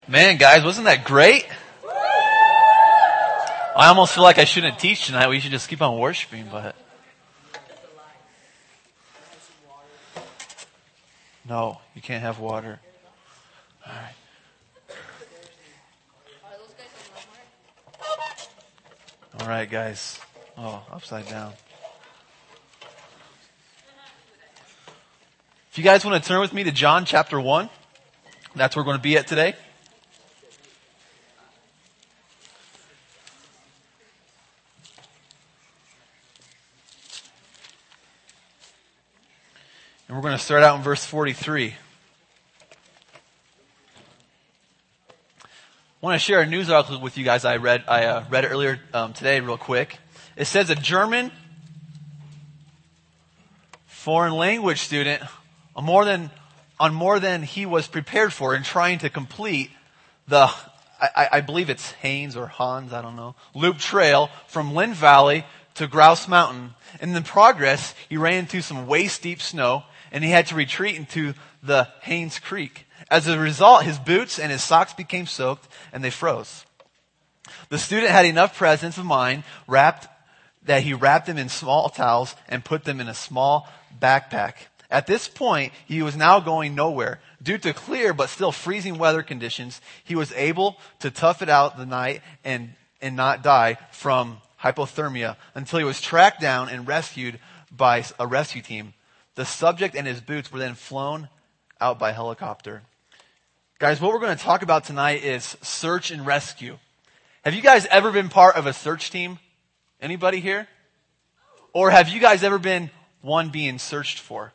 Man, guys, wasn't that great? I almost feel like I shouldn't teach tonight. We should just keep on worshiping, but no, you can't have water. All right. All right, guys. Oh, upside down. If you guys want to turn with me to John chapter 1, that's where we're going to be at today. And we're going to start out in verse 43. I want to share a news article with you guys. I read it earlier today real quick. It says a German foreign language student on more than he was prepared for in trying to complete the, I believe it's Haynes or Hans, I don't know, loop trail from Lynn Valley to Grouse Mountain. In the progress, he ran into some waist-deep snow, and he had to retreat into the Haynes Creek. As a result, his boots and his socks became soaked, and they froze. The student had enough presence of mind that he wrapped them in small towels and put them in a small backpack. At this point, he was now going nowhere. Due to clear but still freezing weather conditions, he was able to tough it out the night and not die from hypothermia until he was tracked down and rescued by a rescue team. The subject and his boots were then flown out by helicopter. Guys, what we're going to talk about tonight is search and rescue. Have you guys ever been part of a search team? Anybody here? Or have you guys ever been one being searched for?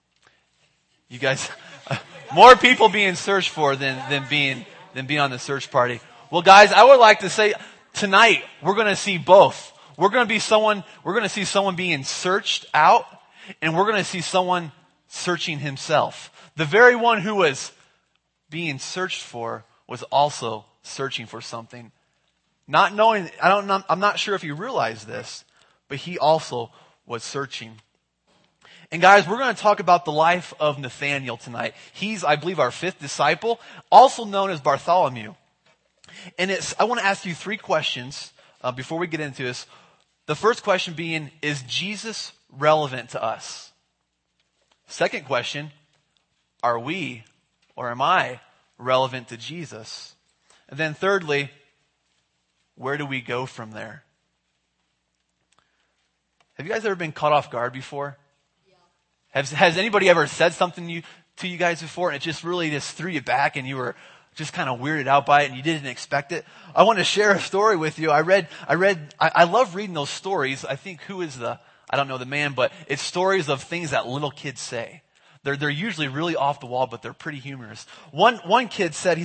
You guys, more people being searched for than being on the search party. Well, guys, I would like to say tonight we're going to see both. We're going to see someone being searched out, and we're going to see someone searching himself. The very one who was being searched for was also searching for something. Not knowing, I'm not sure if he realized this, but he also was searching. And guys, we're going to talk about the life of Nathaniel tonight. He's, I believe, our fifth disciple, also known as Bartholomew. And I want to ask you 3 questions before we get into this. The first question being, is Jesus relevant to us? Second question, are we or am I relevant to Jesus? And then thirdly, where do we go from there? Have you guys ever been caught off guard before? Yeah. Has anybody ever said something to you guys before and it just really just threw you back and you were just kind of weirded out by it and you didn't expect it? I want to share a story with you. I love reading those stories. I think I don't know the man, but it's stories of things that little kids say. They're usually really off the wall, but they're pretty humorous. One kid said,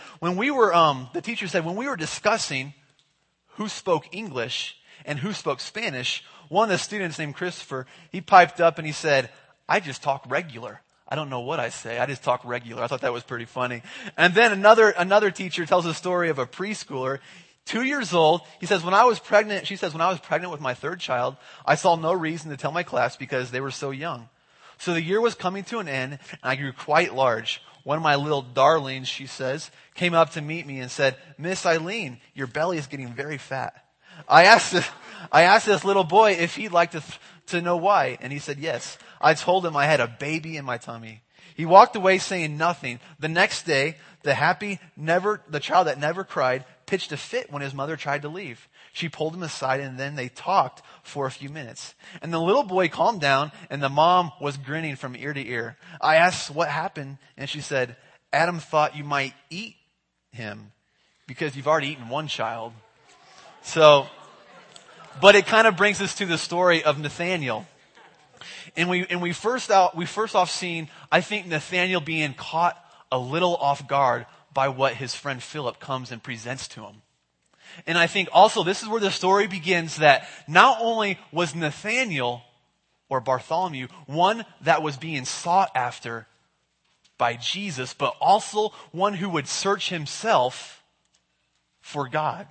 the teacher said, when we were discussing who spoke English and who spoke Spanish, one of the students named Christopher, he piped up and he said, I just talk regular. I don't know what I say. I just talk regular. I thought that was pretty funny. And then another teacher tells a story of a preschooler, 2 years old. She says, when I was pregnant with my third child, I saw no reason to tell my class because they were so young. So the year was coming to an end and I grew quite large. One of my little darlings, she says, came up to meet me and said, Miss Eileen, your belly is getting very fat. I asked this little boy if he'd like to know why, and he said yes. I told him I had a baby in my tummy. He walked away saying nothing. The next day, the child that never cried pitched a fit when his mother tried to leave. She pulled him aside and then they talked for a few minutes. And the little boy calmed down and the mom was grinning from ear to ear. I asked what happened and she said, Adam thought you might eat him because you've already eaten one child. But it kind of brings us to the story of Nathaniel. And we first off seen, I think, Nathaniel being caught a little off guard by what his friend Philip comes and presents to him. And I think also this is where the story begins, that not only was Nathaniel or Bartholomew one that was being sought after by Jesus, but also one who would search himself for God.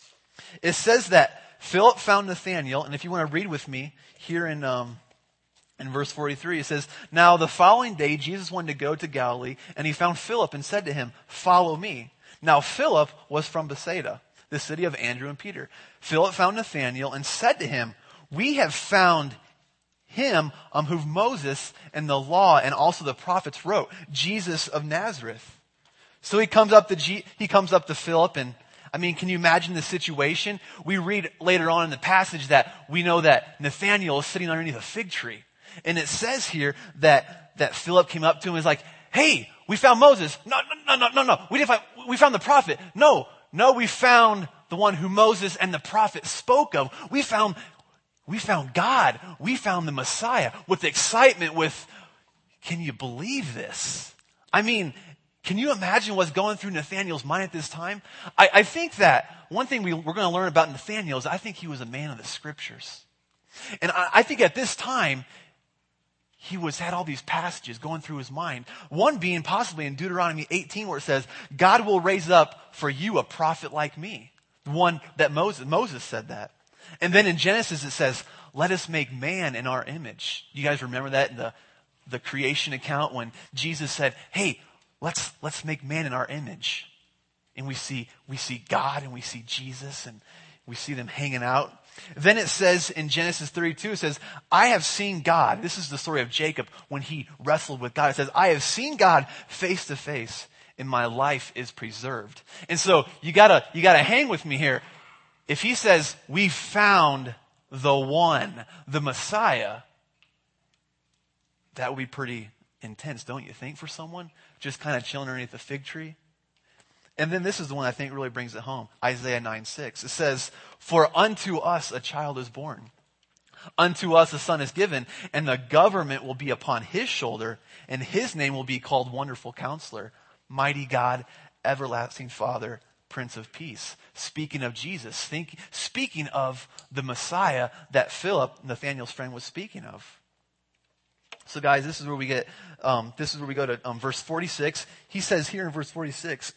It says that Philip found Nathanael, and if you want to read with me here in In verse 43, it says, "Now the following day, Jesus wanted to go to Galilee, and he found Philip and said to him, 'Follow me.' Now Philip was from Bethsaida, the city of Andrew and Peter. Philip found Nathanael and said to him, 'We have found him whom Moses and the law and also the prophets wrote, Jesus of Nazareth.'" So he comes up to Philip, and I mean, can you imagine the situation? We read later on in the passage that we know that Nathanael is sitting underneath a fig tree. And it says here that Philip came up to him and was like, "Hey, we found Moses." No. We found the prophet. No, we found the one who Moses and the prophet spoke of. We found God. We found the Messiah. With excitement, can you believe this? I mean, can you imagine what's going through Nathanael's mind at this time? I think that one thing we're going to learn about Nathanael is I think he was a man of the scriptures. And I think at this time, he had all these passages going through his mind. One being possibly in Deuteronomy 18 where it says, "God will raise up for you a prophet like me." The one that Moses said that. And then in Genesis it says, "Let us make man in our image." You guys remember that in the creation account when Jesus said, "Hey, let's make man in our image." And we see God and we see Jesus and we see them hanging out. Then it says in Genesis 32, it says, "I have seen God." This is the story of Jacob when he wrestled with God. It says, "I have seen God face to face and my life is preserved." And so you gotta hang with me here. If he says, "We found the one, the Messiah," that would be pretty intense, don't you think, for someone just kind of chilling underneath the fig tree? And then this is the one I think really brings it home. Isaiah 9:6. It says, "For unto us a child is born. Unto us a son is given, and the government will be upon his shoulder, and his name will be called Wonderful Counselor, Mighty God, Everlasting Father, Prince of Peace." Speaking of Jesus, speaking of the Messiah that Philip, Nathanael's friend, was speaking of. So guys, this is where we go to verse 46. He says here in verse 46,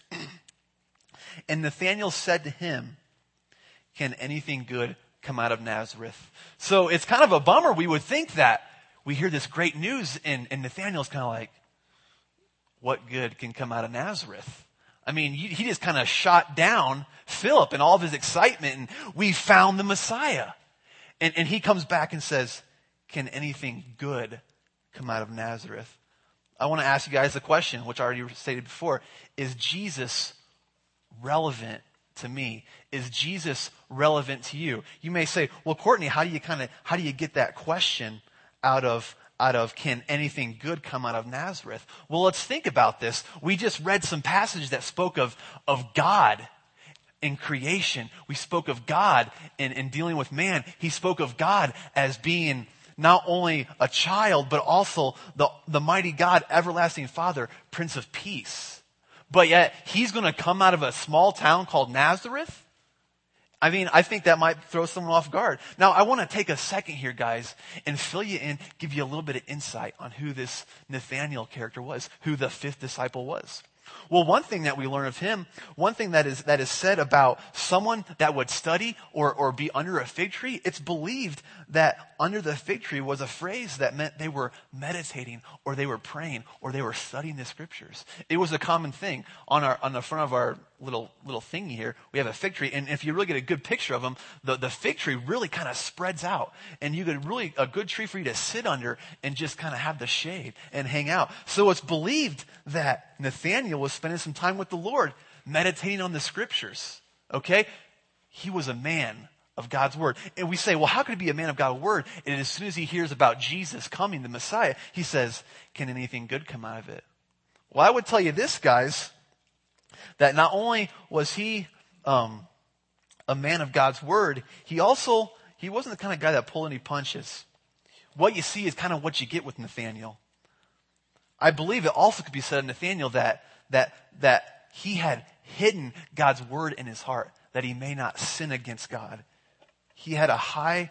"And Nathanael said to him, 'Can anything good come out of Nazareth?'" So it's kind of a bummer. We would think that we hear this great news and Nathanael's kind of like, what good can come out of Nazareth? I mean, he just kind of shot down Philip and all of his excitement, and we found the Messiah. And he comes back and says, "Can anything good come out of Nazareth?" I want to ask you guys the question, which I already stated before. Is Jesus relevant to me? Is Jesus relevant to you? You may say, "Well, Courtney, how do you get that question out of can anything good come out of Nazareth?" Well, let's think about this. We just read some passage that spoke of God in creation. We spoke of God in dealing with man. He spoke of God as being not only a child, but also the mighty God, Everlasting Father, Prince of Peace. But yet, he's going to come out of a small town called Nazareth? I mean, I think that might throw someone off guard. Now, I want to take a second here, guys, and fill you in, give you a little bit of insight on who this Nathanael character was, who the fifth disciple was. Well, one thing that we learn of him, one thing that is said about someone that would study or be under a fig tree, it's believed that under the fig tree was a phrase that meant they were meditating or they were praying or they were studying the scriptures. It was a common thing. On the front of our little thingy here, we have a fig tree, and if you really get a good picture of them, the fig tree really kind of spreads out, and you get really a good tree for you to sit under and just kind of have the shade and hang out. So it's believed that Nathanael was spending some time with the Lord, meditating on the scriptures. Okay? He was a man of God's word. And we say, well, how could he be a man of God's word? And as soon as he hears about Jesus coming, the Messiah, he says, "Can anything good come out of it?" Well, I would tell you this, guys, that not only was he a man of God's word, he wasn't the kind of guy that pulled any punches. What you see is kind of what you get with Nathanael. I believe it also could be said of Nathanael that he had hidden God's word in his heart, that he may not sin against God. He had a high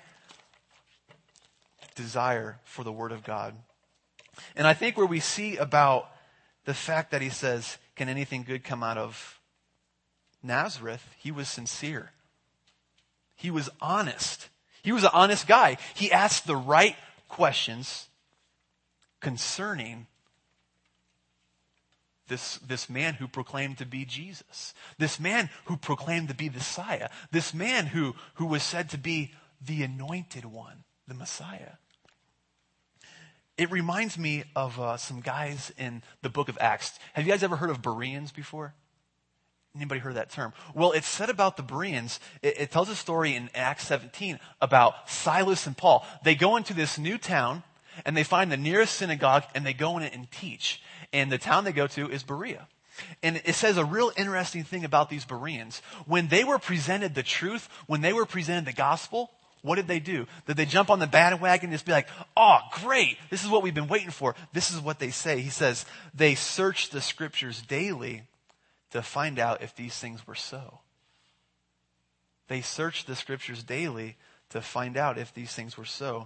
desire for the word of God. And I think where we see about the fact that he says, "Can anything good come out of Nazareth?" He was sincere. He was honest. He was an honest guy. He asked the right questions concerning this man who proclaimed to be Jesus, this man who proclaimed to be the Messiah, this man who was said to be the anointed one, the Messiah. It reminds me of some guys in the book of Acts. Have you guys ever heard of Bereans before? Anybody heard that term? Well, it's said about the Bereans. It tells a story in Acts 17 about Silas and Paul. They go into this new town and they find the nearest synagogue and they go in it and teach. And the town they go to is Berea. And it says a real interesting thing about these Bereans. When they were presented the truth, when they were presented the gospel, what did they do? Did they jump on the bandwagon and just be like, oh, great, this is what we've been waiting for? This is what they say. He says, they searched the scriptures daily to find out if these things were so. They searched the scriptures daily to find out if these things were so.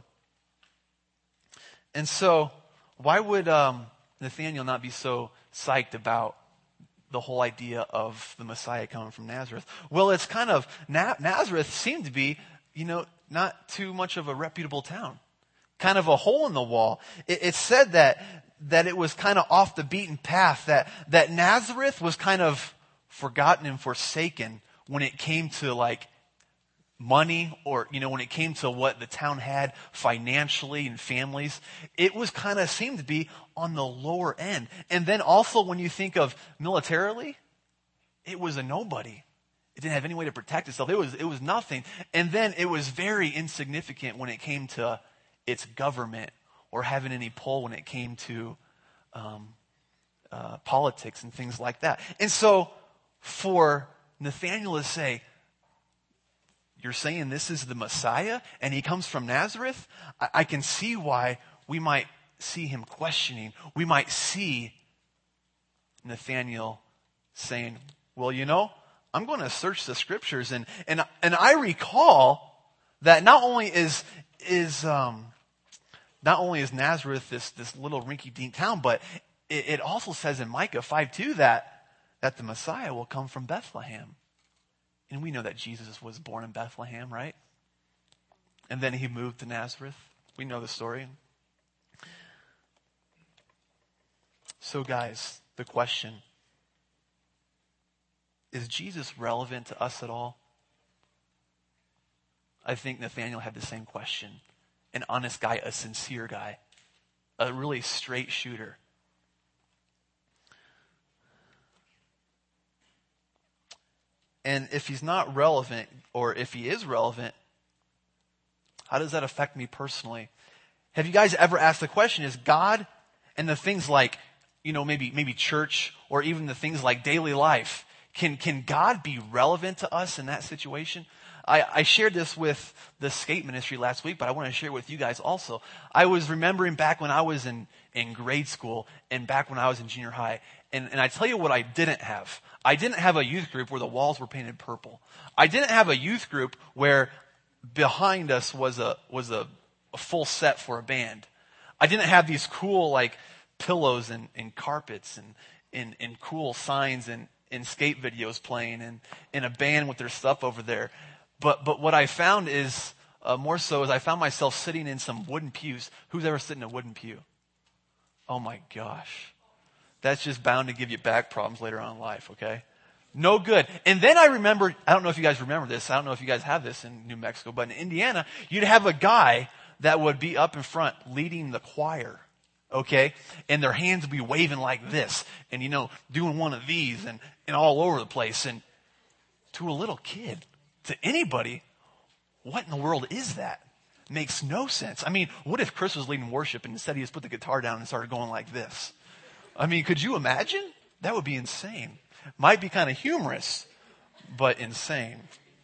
And so, why would Nathanael not be so psyched about the whole idea of the Messiah coming from Nazareth? Well, it's kind of, Nazareth seemed to be, not too much of a reputable town. Kind of a hole in the wall. It's said that it was kind of off the beaten path, that Nazareth was kind of forgotten and forsaken when it came to like money, or, when it came to what the town had financially and families. It was kind of seemed to be on the lower end. And then also when you think of militarily, it was a nobody. It didn't have any way to protect itself. It was nothing. And then it was very insignificant when it came to its government or having any pull when it came to politics and things like that. And so for Nathanael to say, you're saying this is the Messiah and he comes from Nazareth? I can see why we might see him questioning. We might see Nathanael saying, well, I'm going to search the scriptures. And I recall that not only is Nazareth this little rinky-dink town, but it also says in Micah 5:2 that the Messiah will come from Bethlehem. And we know that Jesus was born in Bethlehem, right? And then he moved to Nazareth. We know the story. So guys, the question, is Jesus relevant to us at all? I think Nathanael had the same question. An honest guy, a sincere guy, a really straight shooter. And if he's not relevant, or if he is relevant, how does that affect me personally? Have you guys ever asked the question, is God and the things like, maybe church, or even the things like daily life, can God be relevant to us in that situation? I shared this with the skate ministry last week, but I want to share it with you guys also. I was remembering back when I was in grade school and back when I was in junior high. And I tell you what I didn't have. I didn't have a youth group where the walls were painted purple. I didn't have a youth group where behind us was a full set for a band. I didn't have these cool like pillows and carpets and cool signs and skate videos playing and a band with their stuff over there. But what I found is, more so, is I found myself sitting in some wooden pews. Who's ever sitting in a wooden pew? Oh my gosh. That's just bound to give you back problems later on in life, okay? No good. And then I remember, I don't know if you guys remember this, I don't know if you guys have this in New Mexico, but in Indiana, you'd have a guy that would be up in front leading the choir, okay? And their hands would be waving like this, and doing one of these and all over the place. And to a little kid, to anybody, what in the world is that? Makes no sense. I mean, what if Chris was leading worship and instead he just put the guitar down and started going like this? I mean, could you imagine? That would be insane. Might be kind of humorous, but insane.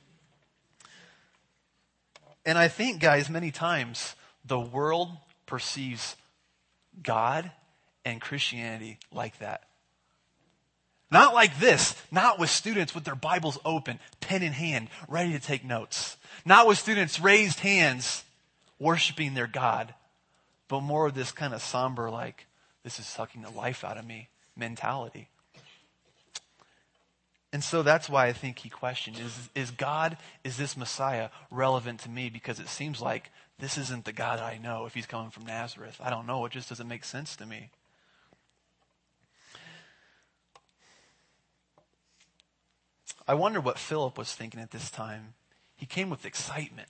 And I think, guys, many times the world perceives God and Christianity like that. Not like this. Not with students with their Bibles open, pen in hand, ready to take notes. Not with students raised hands, worshiping their God. But more of this kind of somber, like, this is sucking the life out of me mentality. And so that's why I think he questioned, is this Messiah relevant to me? Because it seems like this isn't the God I know if he's coming from Nazareth. I don't know. It just doesn't make sense to me. I wonder what Philip was thinking at this time. He came with excitement.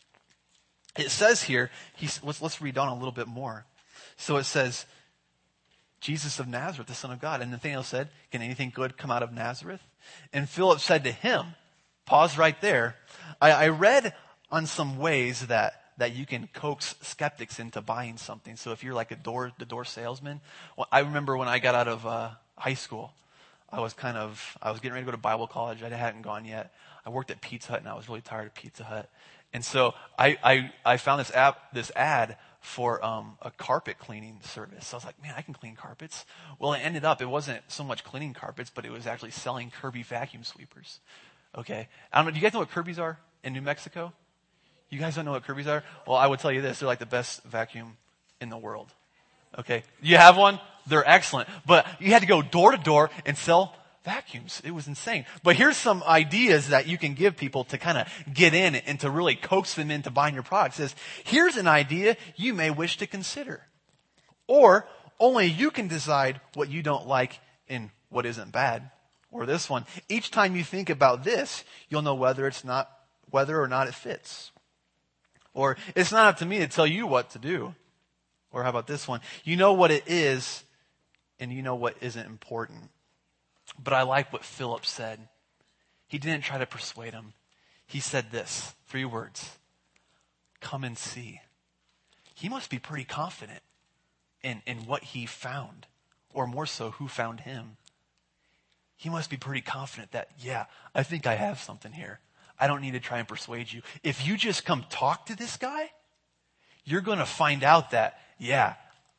It says here, let's read on a little bit more. So it says, Jesus of Nazareth, the Son of God. And Nathanael said, can anything good come out of Nazareth? And Philip said to him, pause right there. I read on some ways that you can coax skeptics into buying something. So if you're like the door salesman. Well, I remember when I got out of high school, I was getting ready to go to Bible college. I hadn't gone yet. I worked at Pizza Hut and I was really tired of Pizza Hut. And so I found this ad for a carpet cleaning service. So I was like, man, I can clean carpets. Well, it wasn't so much cleaning carpets, but it was actually selling Kirby vacuum sweepers. Okay. I don't know. Do you guys know what Kirby's are in New Mexico? You guys don't know what Kirby's are? Well, I would tell you this. They're like the best vacuum in the world. Okay. You have one? They're excellent. But you had to go door to door and sell vacuums. It was insane. But here's some ideas that you can give people to kind of get in and to really coax them into buying your product. It says, here's an idea you may wish to consider. Or only you can decide what you don't like and what isn't bad. Or this one, each time you think about this, you'll know whether or not it fits. Or it's not up to me to tell you what to do. Or how about this one? You know what it is and you know what isn't important. But I like what Philip said. He didn't try to persuade him. He said this, 3 words. Come and see. He must be pretty confident in what he found. Or more so, who found him. He must be pretty confident that, yeah, I think I have something here. I don't need to try and persuade you. If you just come talk to this guy, you're going to find out that, yeah,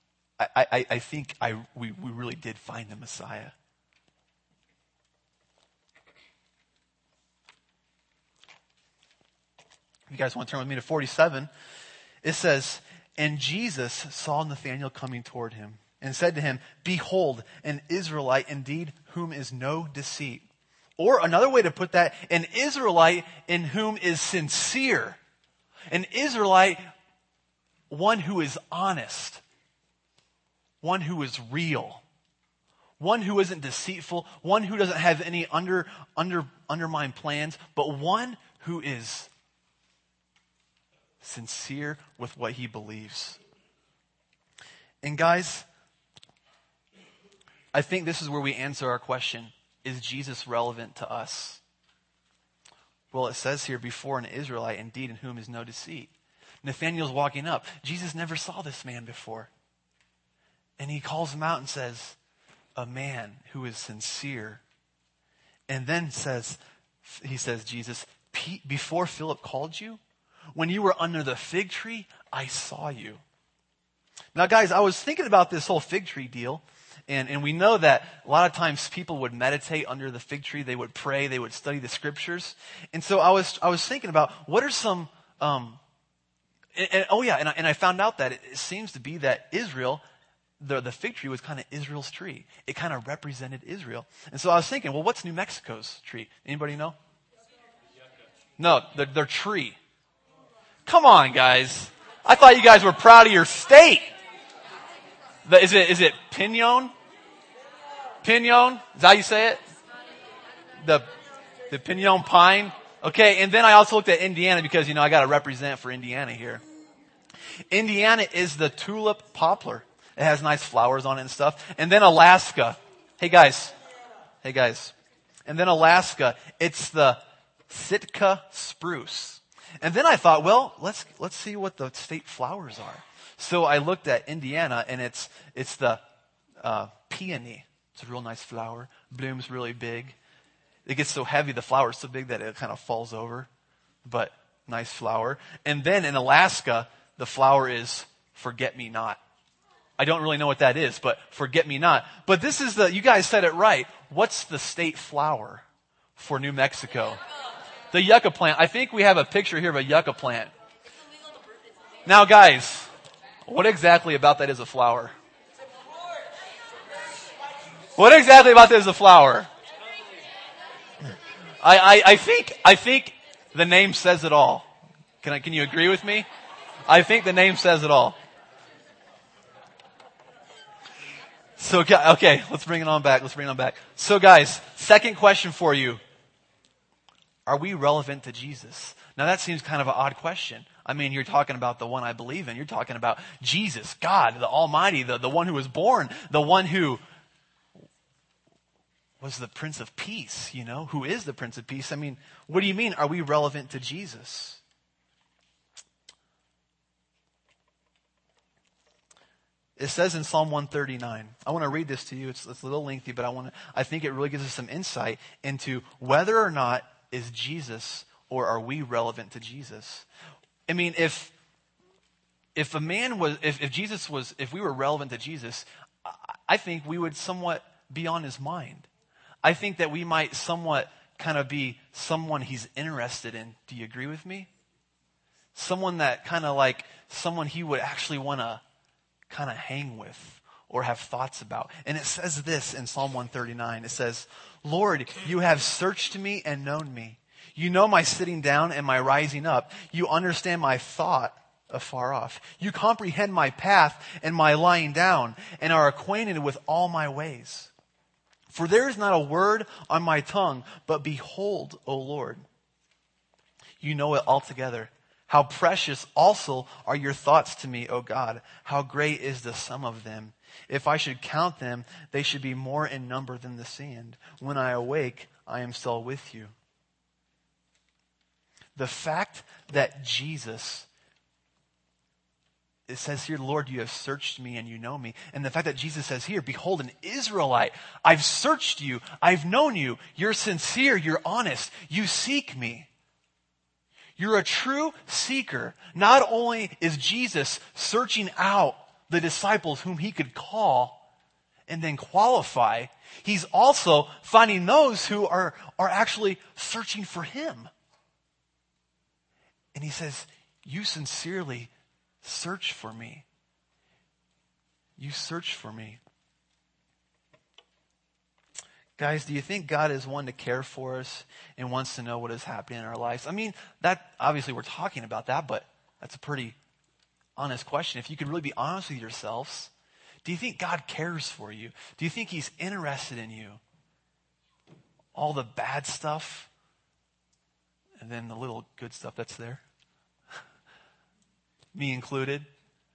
I think we really did find the Messiah. If you guys want to turn with me to 47, it says, and Jesus saw Nathanael coming toward him and said to him, behold, an Israelite indeed, whom is no deceit. Or another way to put that, an Israelite in whom is sincere. An Israelite, one who is honest. One who is real. One who isn't deceitful. One who doesn't have any undermined plans. But one who is sincere with what he believes. And guys, I think this is where we answer our question. Is Jesus relevant to us? Well, it says here, before an Israelite, indeed, in whom is no deceit. Nathanael's walking up. Jesus never saw this man before. And he calls him out and says, a man who is sincere. And then he says, Jesus, before Philip called you, when you were under the fig tree, I saw you. Now, guys, I was thinking about this whole fig tree deal. And we know that a lot of times people would meditate under the fig tree. They would pray. They would study the scriptures. And so I was thinking about what are some, and I found out that it seems to be that Israel, the fig tree was kind of Israel's tree. It kind of represented Israel. And so I was thinking, well, what's New Mexico's tree? Anybody know? No, their tree. Come on, guys. I thought you guys were proud of your state. Is it pinon? Pinon? Is that how you say it? The pinon pine? Okay, and then I also looked at Indiana because, I got to represent for Indiana here. Indiana is the tulip poplar. It has nice flowers on it and stuff. And then Alaska. Hey guys. And then Alaska, it's the Sitka spruce. And then I thought, well, let's see what the state flowers are. So I looked at Indiana, and it's the peony. It's a real nice flower. Blooms really big. It gets so heavy, the flower is so big that it kind of falls over. But nice flower. And then in Alaska, the flower is forget-me-not. I don't really know what that is, but forget-me-not. But this is you guys said it right. What's the state flower for New Mexico? The yucca plant. I think we have a picture here of a yucca plant. Now, guys, what exactly about that is a flower? What exactly about that is a flower? I think the name says it all. Can you agree with me? I think the name says it all. So, okay, let's bring it on back. So guys, second question for you. Are we relevant to Jesus? Now that seems kind of an odd question. I mean, you're talking about the one I believe in. You're talking about Jesus, God, the Almighty, the one who was born, the one who was the Prince of Peace, who is the Prince of Peace. I mean, what do you mean, are we relevant to Jesus? It says in Psalm 139, I want to read this to you. It's a little lengthy, but I think it really gives us some insight into whether or not is Jesus or are we relevant to Jesus. I mean, if we were relevant to Jesus, I think we would somewhat be on his mind. I think that we might somewhat kind of be someone he's interested in. Do you agree with me? Someone that kind of like someone he would actually want to kind of hang with or have thoughts about. And it says this in Psalm 139. It says, Lord, you have searched me and known me. You know my sitting down and my rising up. You understand my thought afar off. You comprehend my path and my lying down and are acquainted with all my ways. For there is not a word on my tongue, but behold, O Lord, you know it altogether. How precious also are your thoughts to me, O God. How great is the sum of them. If I should count them, they should be more in number than the sand. When I awake, I am still with you. The fact that Jesus, it says here, Lord, you have searched me and you know me. And the fact that Jesus says here, behold, an Israelite, I've searched you, I've known you, you're sincere, you're honest, you seek me. You're a true seeker. Not only is Jesus searching out the disciples whom he could call and then qualify, he's also finding those who are actually searching for him. And he says, you sincerely search for me. You search for me. Guys, do you think God is one to care for us and wants to know what is happening in our lives? I mean, that obviously we're talking about that, but that's a pretty honest question. If you could really be honest with yourselves, do you think God cares for you? Do you think he's interested in you? All the bad stuff and then the little good stuff that's there? Me included.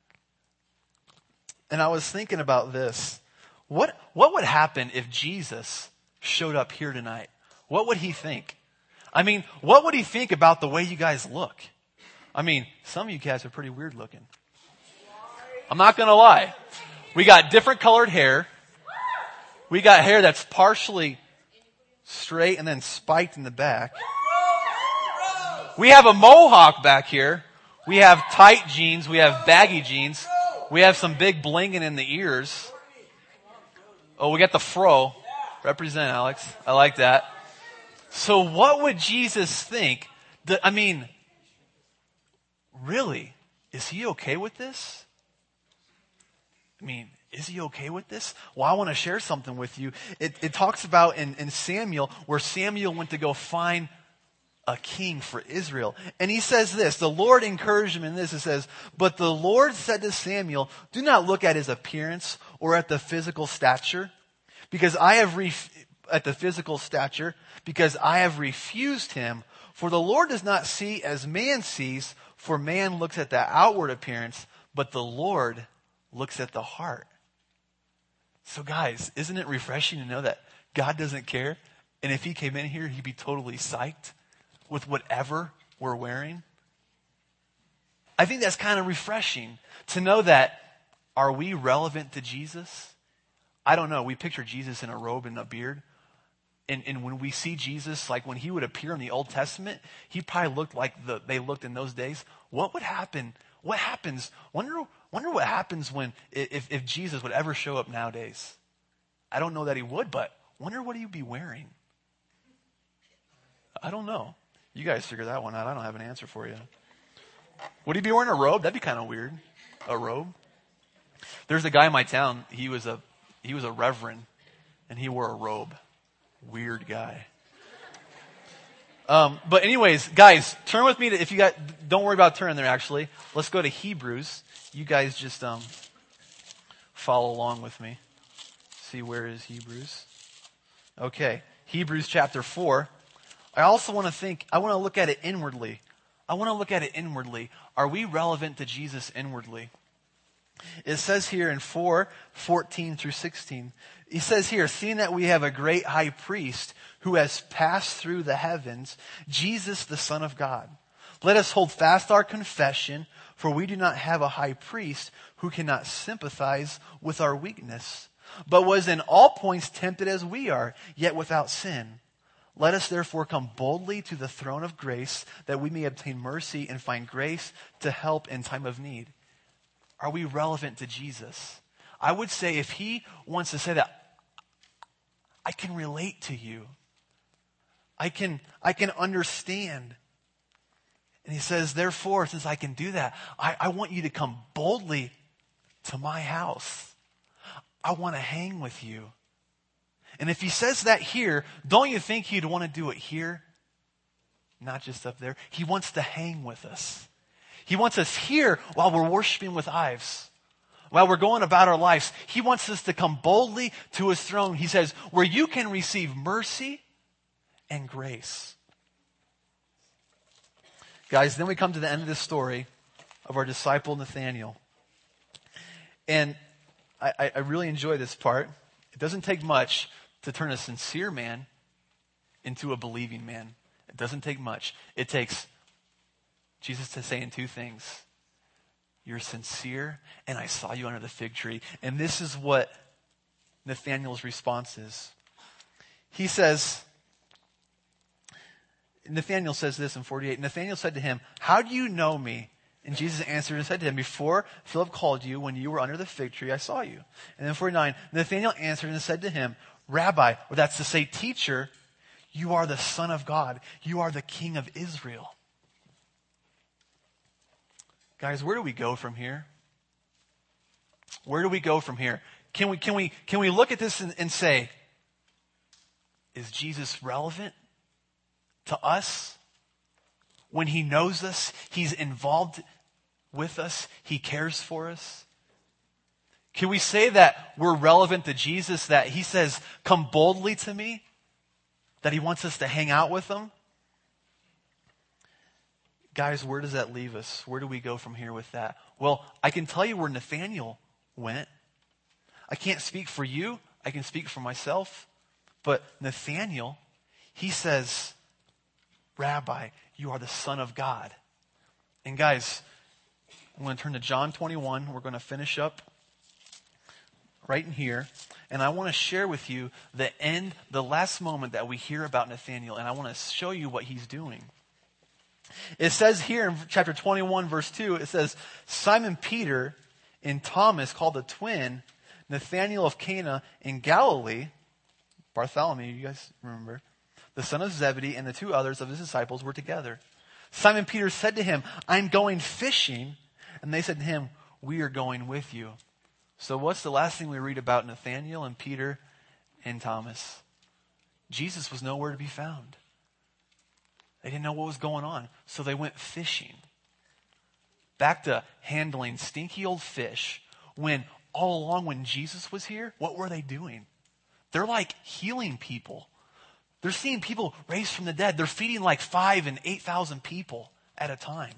And I was thinking about this. What would happen if Jesus showed up here tonight? What would he think? I mean, what would he think about the way you guys look? I mean, some of you guys are pretty weird looking. I'm not going to lie. We got different colored hair. We got hair that's partially straight and then spiked in the back. We have a mohawk back here. We have tight jeans. We have baggy jeans. We have some big blinging in the ears. Oh, we got the fro. Represent, Alex. I like that. So what would Jesus think? I mean, really? Is he okay with this? I mean, is he okay with this? Well, I want to share something with you. It talks about in Samuel, where Samuel went to go find a king for Israel. And he says this, the Lord encouraged him in this. It says, but the Lord said to Samuel, do not look at his appearance or at the physical stature, because I have refused him. For the Lord does not see as man sees, for man looks at the outward appearance, but the Lord looks at the heart. So guys, isn't it refreshing to know that God doesn't care? And if he came in here, he'd be totally psyched with whatever we're wearing. I think that's kind of refreshing to know that, are we relevant to Jesus? I don't know. We picture Jesus in a robe and a beard. And when we see Jesus, like when he would appear in the Old Testament, he probably looked like they looked in those days. What would happen? What happens? Wonder what happens if Jesus would ever show up nowadays. I don't know that he would, but wonder what he'd be wearing. I don't know. You guys figure that one out. I don't have an answer for you. Would he be wearing a robe? That'd be kind of weird. A robe? There's a guy in my town. He was a reverend, and he wore a robe. Weird guy. But anyways, guys, turn with me to, if you got, don't worry about turning there actually. Let's go to Hebrews. You guys just, follow along with me. See, where is Hebrews? Okay. Hebrews chapter 4. I also want to look at it inwardly. Are we relevant to Jesus inwardly? It says here in 4:14 through 16, he says here, seeing that we have a great high priest who has passed through the heavens, Jesus the Son of God. Let us hold fast our confession, for we do not have a high priest who cannot sympathize with our weakness, but was in all points tempted as we are, yet without sin. Let us therefore come boldly to the throne of grace, that we may obtain mercy and find grace to help in time of need. Are we relevant to Jesus? I would say if he wants to say that, I can relate to you. I can understand. And he says, therefore, since I can do that, I want you to come boldly to my house. I want to hang with you. And if he says that here, don't you think he'd want to do it here? Not just up there. He wants to hang with us. He wants us here while we're worshiping with Ives. While we're going about our lives. He wants us to come boldly to his throne. He says, where you can receive mercy and grace. Guys, then we come to the end of this story of our disciple Nathanael. And I really enjoy this part. It doesn't take much to turn a sincere man into a believing man. It doesn't take much. It takes Jesus to saying two things. You're sincere, and I saw you under the fig tree. And this is what Nathanael's response is. He says, Nathanael says this in 48. Nathanael said to him, how do you know me? And Jesus answered and said to him, before Philip called you, when you were under the fig tree, I saw you. And then 49, Nathanael answered and said to him, Rabbi, or that's to say teacher, you are the Son of God. You are the King of Israel. Guys, where do we go from here? Where do we go from here? Can we look at this and say, is Jesus relevant to us? When he knows us, he's involved with us, he cares for us. Can we say that we're relevant to Jesus, that he says, come boldly to me? That he wants us to hang out with him? Guys, where does that leave us? Where do we go from here with that? Well, I can tell you where Nathanael went. I can't speak for you. I can speak for myself. But Nathanael, he says, Rabbi, you are the Son of God. And guys, I'm going to turn to John 21. We're going to finish up right in here. And I want to share with you the last moment that we hear about Nathanael. And I want to show you what he's doing. It says here in chapter 21, verse 2, it says, Simon Peter and Thomas, called the twin, Nathanael of Cana in Galilee, Bartholomew, you guys remember, the son of Zebedee, and the two others of his disciples were together. Simon Peter said to him, I'm going fishing. And they said to him, we are going with you. So what's the last thing we read about Nathanael and Peter and Thomas? Jesus was nowhere to be found. They didn't know what was going on, so they went fishing. Back to handling stinky old fish, when all along when Jesus was here, what were they doing? They're like healing people. They're seeing people raised from the dead. They're feeding like 5,000 and 8,000 people at a time.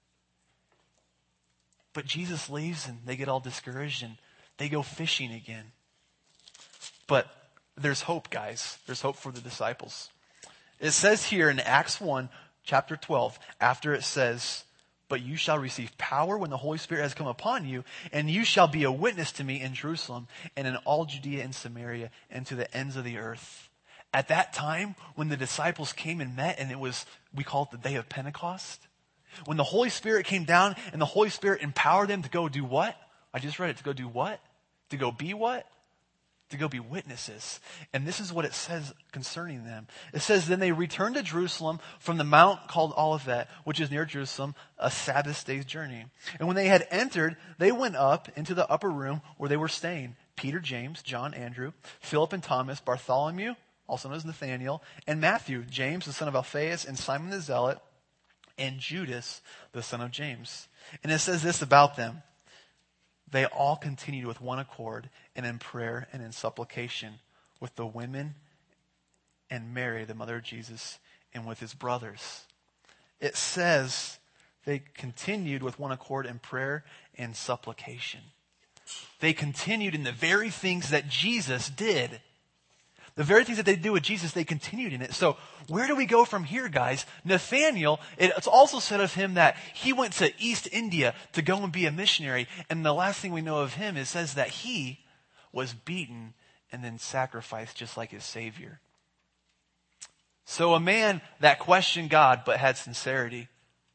But Jesus leaves and they get all discouraged and they go fishing again. But there's hope, guys. There's hope for the disciples. It says here in Acts 1, chapter 12, after it says, but you shall receive power when the Holy Spirit has come upon you, and you shall be a witness to me in Jerusalem and in all Judea and Samaria and to the ends of the earth. At that time, when the disciples came and met, and we call it the day of Pentecost, when the Holy Spirit came down and the Holy Spirit empowered them to go do what? I just read it. To go do what? To go be what? To go be witnesses. And this is what it says concerning them. It says, then they returned to Jerusalem from the mount called Olivet, which is near Jerusalem, a Sabbath day's journey. And when they had entered, they went up into the upper room where they were staying. Peter, James, John, Andrew, Philip and Thomas, Bartholomew, also known as Nathanael, and Matthew, James, the son of Alphaeus, and Simon the Zealot, and Judas, the son of James. And it says this about them. They all continued with one accord and in prayer and in supplication with the women and Mary, the mother of Jesus, and with his brothers. It says they continued with one accord in prayer and supplication. They continued in the very things that Jesus did. The very things that they do with Jesus, they continued in it. So where do we go from here, guys? Nathanael, it's also said of him that he went to East India to go and be a missionary. And the last thing we know of him, it says that he was beaten and then sacrificed just like his Savior. So a man that questioned God but had sincerity.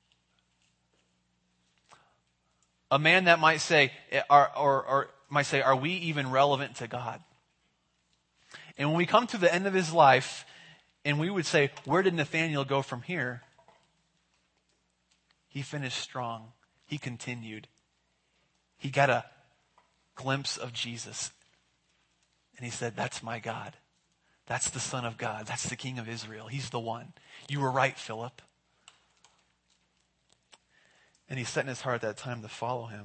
A man that might say, are we even relevant to God? And when we come to the end of his life, and we would say, where did Nathanael go from here? He finished strong. He continued. He got a glimpse of Jesus. And he said, that's my God. That's the Son of God. That's the King of Israel. He's the one. You were right, Philip. And he set in his heart at that time to follow him.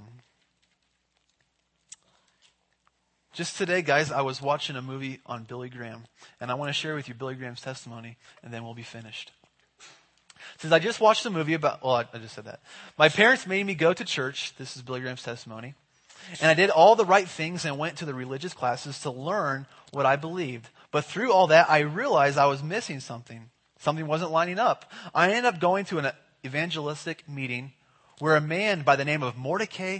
Just today, guys, I was watching a movie on Billy Graham, and I want to share with you Billy Graham's testimony, and then we'll be finished. Since I just watched a movie I just said that. My parents made me go to church. This is Billy Graham's testimony. And I did all the right things and went to the religious classes to learn what I believed. But through all that, I realized I was missing something. Something wasn't lining up. I ended up going to an evangelistic meeting where a man by the name of Mordecai,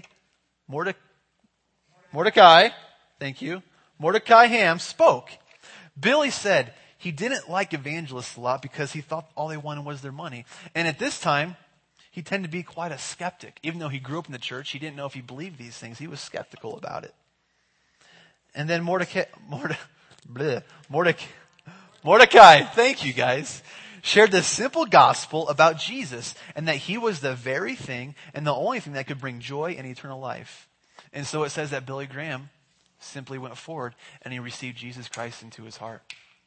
thank you, Mordecai Ham spoke. Billy said he didn't like evangelists a lot because he thought all they wanted was their money. And at this time, he tended to be quite a skeptic. Even though he grew up in the church, he didn't know if he believed these things. He was skeptical about it. And then Mordecai, thank you guys, shared this simple gospel about Jesus and that he was the very thing and the only thing that could bring joy and eternal life. And so it says that Billy Graham simply went forward and he received Jesus Christ into his heart.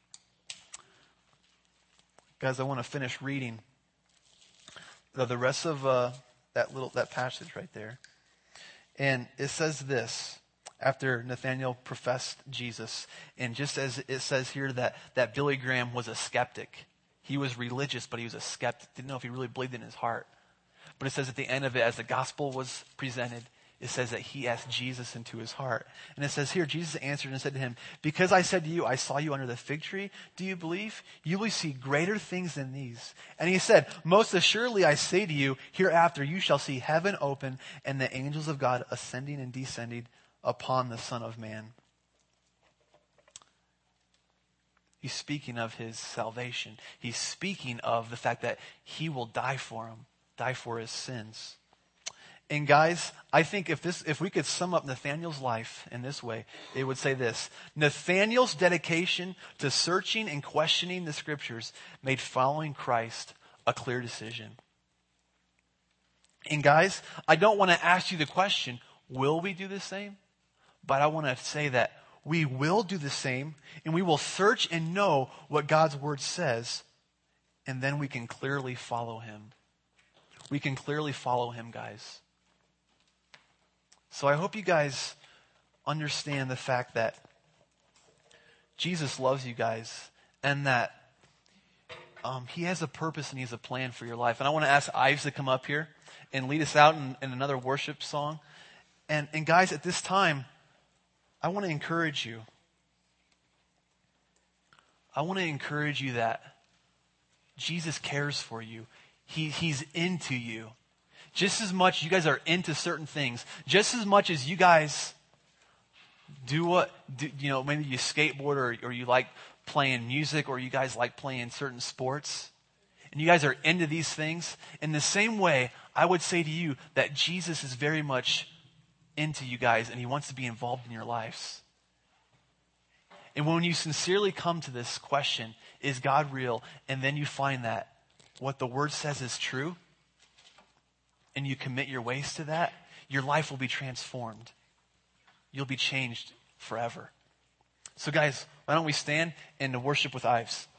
Guys, I want to finish reading the rest of that passage right there. And it says this, after Nathanael professed Jesus, and just as it says here that Billy Graham was a skeptic. He was religious, but he was a skeptic. Didn't know if he really believed in his heart. But it says at the end of it, as the gospel was presented, it says that he asked Jesus into his heart. And it says here, Jesus answered and said to him, because I said to you, I saw you under the fig tree, do you believe? You will see greater things than these. And he said, most assuredly I say to you, hereafter you shall see heaven open and the angels of God ascending and descending upon the Son of Man. He's speaking of his salvation. He's speaking of the fact that he will die for him, die for his sins. And guys, I think if we could sum up Nathanael's life in this way, it would say this. Nathanael's dedication to searching and questioning the scriptures made following Christ a clear decision. And guys, I don't want to ask you the question, will we do the same? But I want to say that we will do the same, and we will search and know what God's word says, and then we can clearly follow him. We can clearly follow him, guys. So I hope you guys understand the fact that Jesus loves you guys, and that he has a purpose and he has a plan for your life. And I want to ask Ives to come up here and lead us out in another worship song. And guys, at this time, I want to encourage you. I want to encourage you that Jesus cares for you. He's into you. Just as much you guys are into certain things, just as much as you guys maybe you skateboard or you like playing music or you guys like playing certain sports, and you guys are into these things, in the same way, I would say to you that Jesus is very much into you guys and he wants to be involved in your lives. And when you sincerely come to this question, is God real? And then you find that what the word says is true, and you commit your ways to that, your life will be transformed. You'll be changed forever. So guys, Why don't we stand and worship with Ives?